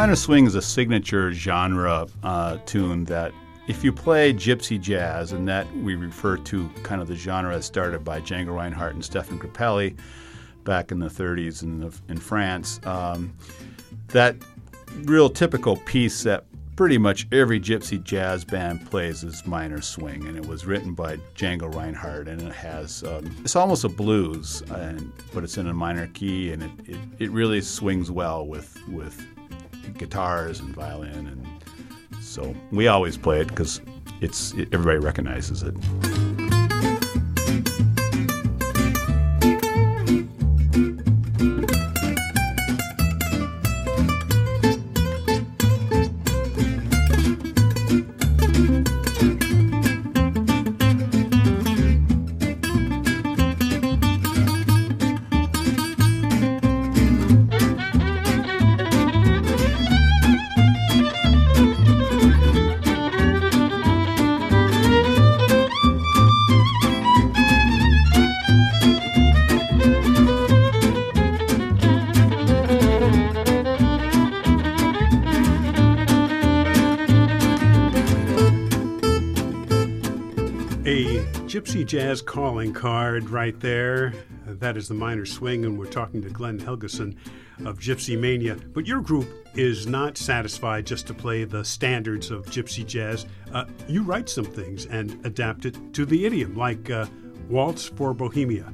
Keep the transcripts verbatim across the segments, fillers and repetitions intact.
minor swing is a signature genre uh, tune that if you play gypsy jazz, and that we refer to kind of the genre as started by Django Reinhardt and Stefan Grappelli back in the thirties in, the, in France, um, that real typical piece that pretty much every gypsy jazz band plays is minor swing, and it was written by Django Reinhardt, and it has um, it's almost a blues, and but it's in a minor key, and it, it, it really swings well with with guitars and violin, and so we always play it because it's it, everybody recognizes it. Gypsy Jazz calling card right there. That is the minor swing, and we're talking to Glenn Helgeson of Gypsy Mania. But your group is not satisfied just to play the standards of gypsy jazz. Uh, you write some things and adapt it to the idiom, like uh, Waltz for Bohemia.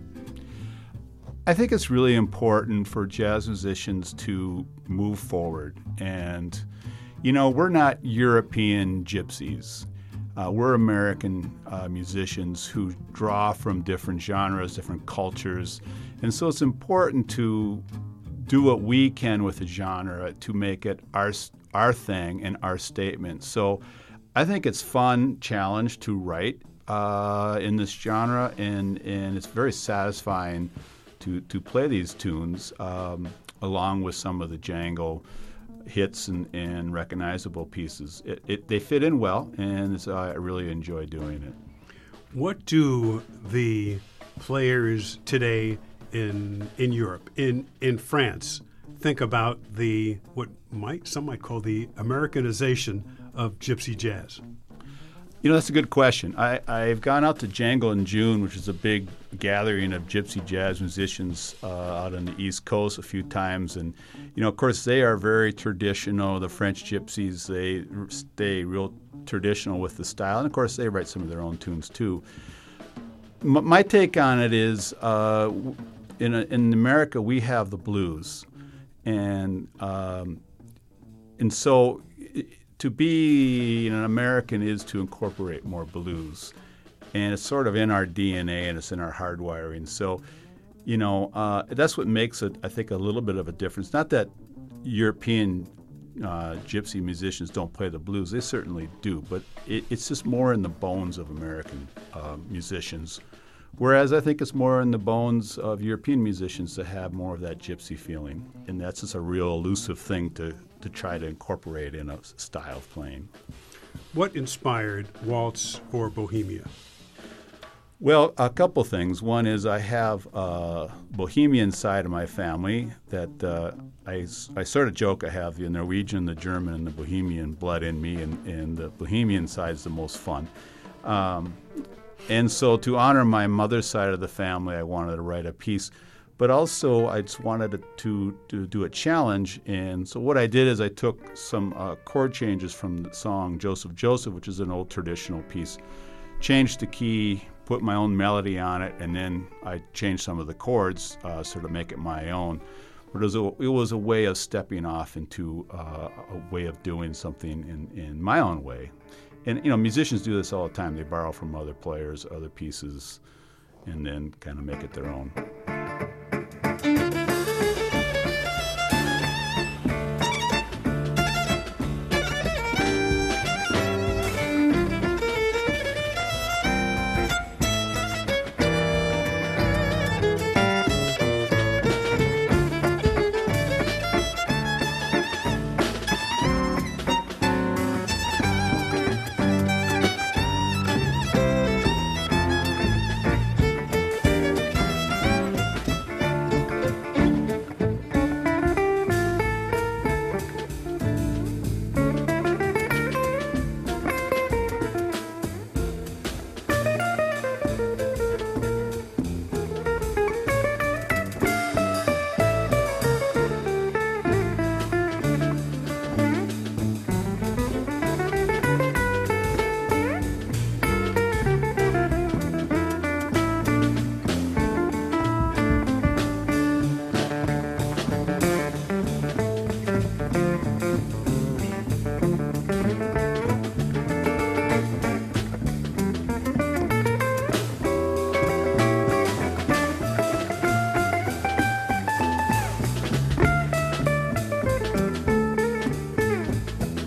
I think it's really important for jazz musicians to move forward. And, you know, we're not European gypsies. Uh, we're American uh, musicians who draw from different genres, different cultures, and so it's important to do what we can with the genre to make it our our thing and our statement. So I think it's fun challenge to write uh, in this genre, and, and it's very satisfying to, to play these tunes um, along with some of the Django hits and, and recognizable pieces. It, it, they fit in well, and it's, uh, I really enjoy doing it. What do the players today in in Europe, in in France, think about the what might some might call the Americanization of gypsy jazz? You know, that's a good question. I, I've gone out to Django in June, which is a big gathering of gypsy jazz musicians uh, out on the East Coast a few times. And, you know, of course, they are very traditional. The French gypsies, they stay real traditional with the style. And, of course, they write some of their own tunes, too. M- my take on it is uh, in, a, in America, we have the blues. And, um, and so... It, To be an American is to incorporate more blues, and it's sort of in our D N A and it's in our hardwiring. So, you know, uh, that's what makes it, I think, a little bit of a difference. Not that European uh, gypsy musicians don't play the blues; they certainly do, but it, it's just more in the bones of American uh, musicians. Whereas I think it's more in the bones of European musicians to have more of that gypsy feeling, and that's just a real elusive thing to. to try to incorporate in a style of playing. What inspired Waltz for Bohemia? Well, a couple things. One is I have a Bohemian side of my family that uh, I, I sort of joke I have the Norwegian, the German, and the Bohemian blood in me, and, and the Bohemian side is the most fun. Um, and so to honor my mother's side of the family, I wanted to write a piece. But also, I just wanted to, to do a challenge, and so what I did is I took some uh, chord changes from the song Joseph, Joseph, which is an old traditional piece, changed the key, put my own melody on it, and then I changed some of the chords uh, sort of make it my own. But it was a, it was a way of stepping off into uh, a way of doing something in, in my own way. And, you know, musicians do this all the time. They borrow from other players, other pieces, and then kind of make it their own.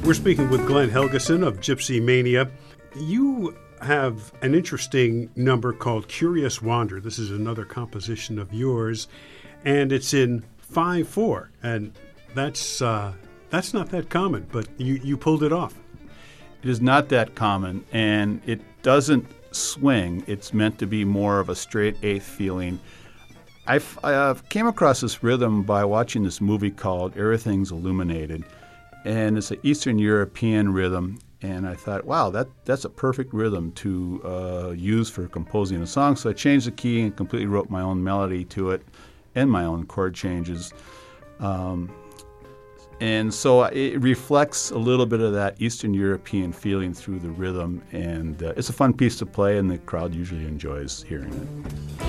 We're speaking with Glenn Helgeson of Gypsy Mania. You have an interesting number called Curious Wander. This is another composition of yours, and it's in five four, and that's uh, that's not that common, but you, you pulled it off. It is not that common, and it doesn't swing. It's meant to be more of a straight eighth feeling. I uh, came across this rhythm by watching this movie called Everything's Illuminated, and it's an Eastern European rhythm, and I thought, wow, that that's a perfect rhythm to uh, use for composing a song. So I changed the key and completely wrote my own melody to it and my own chord changes. Um, and so it reflects a little bit of that Eastern European feeling through the rhythm, and uh, it's a fun piece to play, and the crowd usually enjoys hearing it.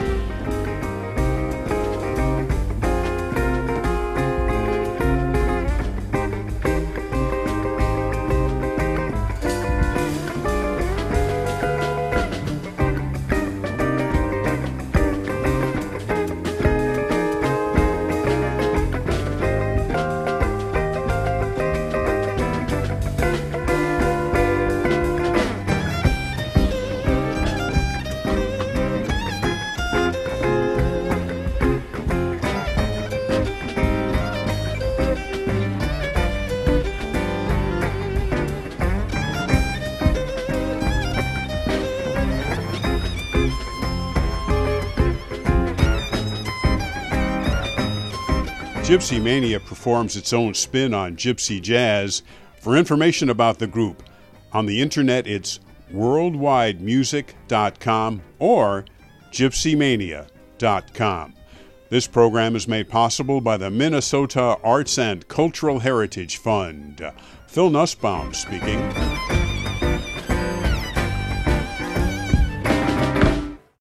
Gypsy Mania performs its own spin on gypsy jazz. For information about the group, on the internet it's worldwide music dot com or gypsy mania dot com. This program is made possible by the Minnesota Arts and Cultural Heritage Fund. Phil Nussbaum speaking.